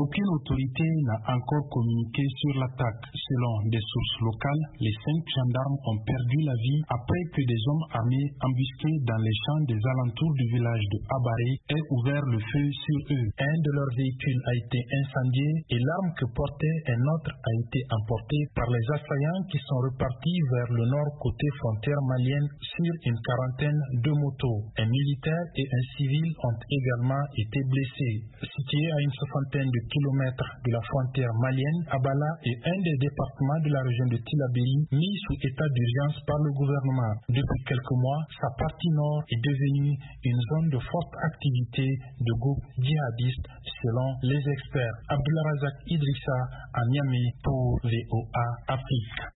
Aucune autorité n'a encore communiqué sur l'attaque. Selon des sources locales, les 5 gendarmes ont perdu la vie après que des hommes armés embusqués dans les champs des alentours du village de Abaré aient ouvert le feu sur eux. Un de leurs véhicules a été incendié et l'arme que portait un autre a été emportée par les assaillants qui sont repartis vers le nord côté frontière malienne sur une quarantaine de motos. Un militaire et un civil ont également été blessés. Situé à une soixantaine de kilomètres de la frontière malienne, Abala est un des départements de la région de Tillabéri mis sous état d'urgence par le gouvernement. Depuis quelques mois, sa partie nord est devenue une zone de forte activité de groupes djihadistes selon les experts. Abdullah Razak Idrissa à Niamey pour VOA Afrique.